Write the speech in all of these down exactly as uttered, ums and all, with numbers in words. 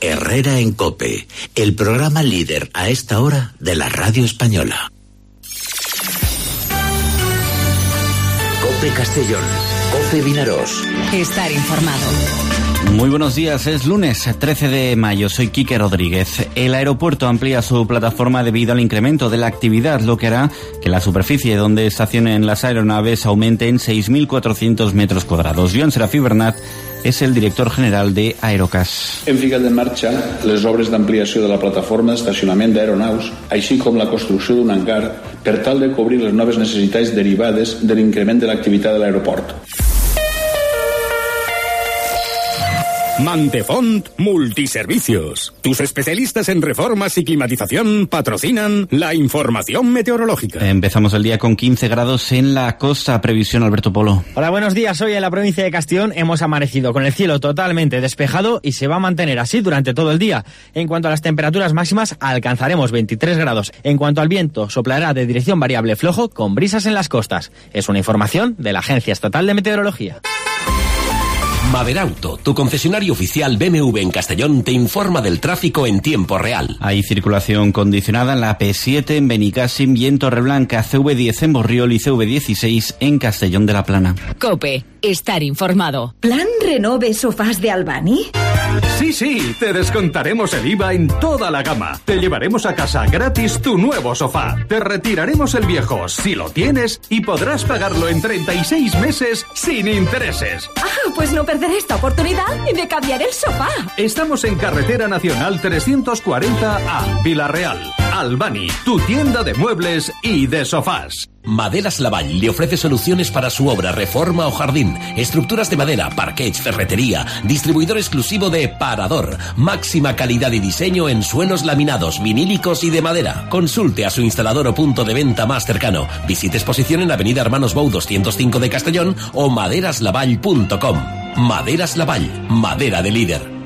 Herrera en COPE, el programa líder a esta hora de la radio española. COPE Castellón, COPE Vinarós. Estar informado. Muy buenos días, es lunes trece de mayo, soy Quique Rodríguez. El aeropuerto amplía su plataforma debido al incremento de la actividad, lo que hará que la superficie donde estacionen las aeronaves aumente en seis mil cuatrocientos metros cuadrados. Joan Serafí Bernat és el director general de Aerocas. Hem ficat en marxa les obres d'ampliació de la plataforma d'estacionament d'aeronaus, així com la construcció d'un hangar per tal de cobrir les noves necessitats derivades de l'increment de l'activitat de l'aeroport. Mantefont Multiservicios. Tus especialistas en reformas y climatización patrocinan la información meteorológica. Empezamos el día con quince grados en la costa. Previsión, Alberto Polo. Hola, buenos días. Hoy en la provincia de Castellón hemos amanecido con el cielo totalmente despejado y se va a mantener así durante todo el día. En cuanto a las temperaturas máximas, alcanzaremos veintitrés grados. En cuanto al viento, soplará de dirección variable flojo con brisas en las costas. Es una información de la Agencia Estatal de Meteorología. Maderauto, tu concesionario oficial B M W en Castellón, te informa del tráfico en tiempo real. Hay circulación condicionada en la P siete en Benicàssim y en Torreblanca, C V diez en Borriol y C V dieciséis en Castellón de la Plana. COPE, estar informado. ¿Plan Renove Sofás de Albany? Sí, sí, te descontaremos el I V A en toda la gama. Te llevaremos a casa gratis tu nuevo sofá. Te retiraremos el viejo, si lo tienes, y podrás pagarlo en treinta y seis meses sin intereses. Ah, pues no perderé esta oportunidad de cambiar el sofá. Estamos en Carretera Nacional trescientos cuarenta A, Vila-real. Albany, tu tienda de muebles y de sofás. Maderas Lavall le ofrece soluciones para su obra, reforma o jardín, estructuras de madera, parquets, ferretería, distribuidor exclusivo de Parador, máxima calidad y diseño en suelos laminados, vinílicos y de madera. Consulte a su instalador o punto de venta más cercano. Visite exposición en Avenida Hermanos Bou doscientos cinco de Castellón o maderaslavall punto com. Maderas Lavall, madera de líder.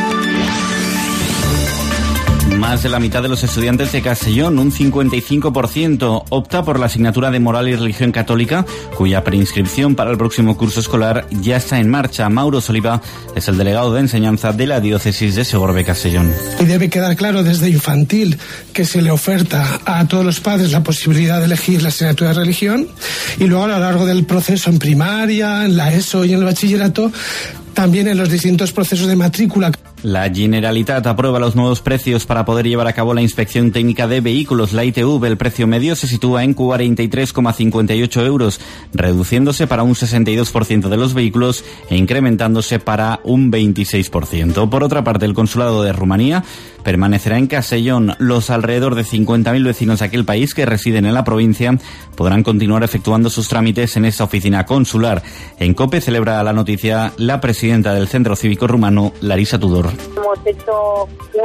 Más de la mitad de los estudiantes de Castellón, un cincuenta y cinco por ciento, opta por la asignatura de Moral y Religión Católica, cuya preinscripción para el próximo curso escolar ya está en marcha. Mauro Soliva es el delegado de enseñanza de la diócesis de Segorbe-Castellón. Y debe quedar claro desde infantil que se le oferta a todos los padres la posibilidad de elegir la asignatura de religión, y luego a lo largo del proceso en primaria, en la ESO y en el bachillerato, también en los distintos procesos de matrícula. La Generalitat aprueba los nuevos precios para poder llevar a cabo la inspección técnica de vehículos. La I T V, el precio medio se sitúa en cuarenta y tres coma cincuenta y ocho euros, reduciéndose para un sesenta y dos por ciento de los vehículos e incrementándose para un veintiséis por ciento. Por otra parte, el Consulado de Rumanía permanecerá en Castellón. Los alrededor de cincuenta mil vecinos de aquel país que residen en la provincia podrán continuar efectuando sus trámites en esta oficina consular. En COPE celebra la noticia la presidenta del Centro Cívico Rumano, Larisa Tudor. Hemos hecho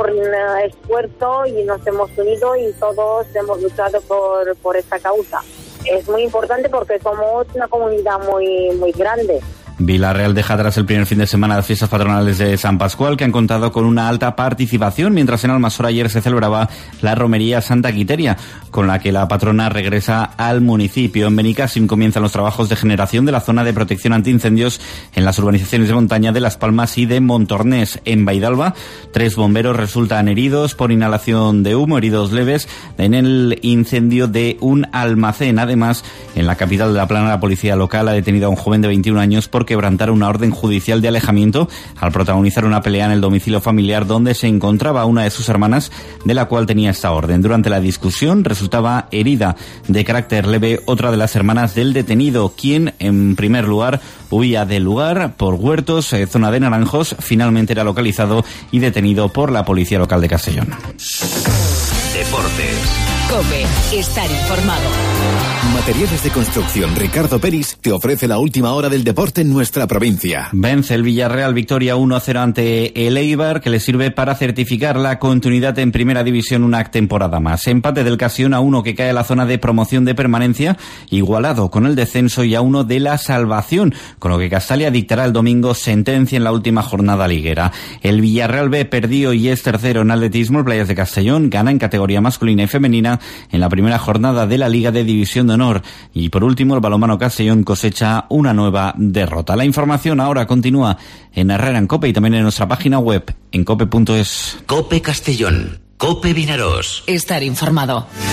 un esfuerzo y nos hemos unido y todos hemos luchado por, por esta causa. Es muy importante porque somos una comunidad muy, muy grande. Vila-real deja atrás el primer fin de semana de las fiestas patronales de San Pascual, que han contado con una alta participación, mientras en Almasora ayer se celebraba la romería Santa Quiteria, con la que la patrona regresa al municipio. En Benicàssim comienzan los trabajos de generación de la zona de protección antiincendios en las urbanizaciones de montaña de Las Palmas y de Montornés. En Baidalba, tres bomberos resultan heridos por inhalación de humo, heridos leves, en el incendio de un almacén. Además, en la capital de La Plana, la policía local ha detenido a un joven de veintiún años por quebrantar una orden judicial de alejamiento al protagonizar una pelea en el domicilio familiar donde se encontraba una de sus hermanas, de la cual tenía esta orden. Durante la discusión resultaba herida de carácter leve otra de las hermanas del detenido, quien en primer lugar huía del lugar por Huertos, eh, zona de Naranjos. Finalmente era localizado y detenido por la policía local de Castellón. Deportes. COPE, estar informado. Materiales de construcción Ricardo Peris te ofrece la última hora del deporte en nuestra provincia. Vence el Villarreal, victoria uno a cero ante el Eibar, que le sirve para certificar la continuidad en Primera División una temporada más. Empate del Castellón a uno, que cae a la zona de promoción de permanencia, igualado con el descenso, y a uno de la salvación, con lo que Castalia dictará el domingo sentencia en la última jornada liguera. El Villarreal B perdió y es tercero en atletismo. El Playas de Castellón gana en categoría masculina y femenina caída en la primera jornada de la Liga de División de Honor. Y por último, el balonmano Castellón cosecha una nueva derrota. La información ahora continúa en Herrera en COPE y también en nuestra página web en cope punto es. COPE Castellón, COPE Vinaroz. Estar informado.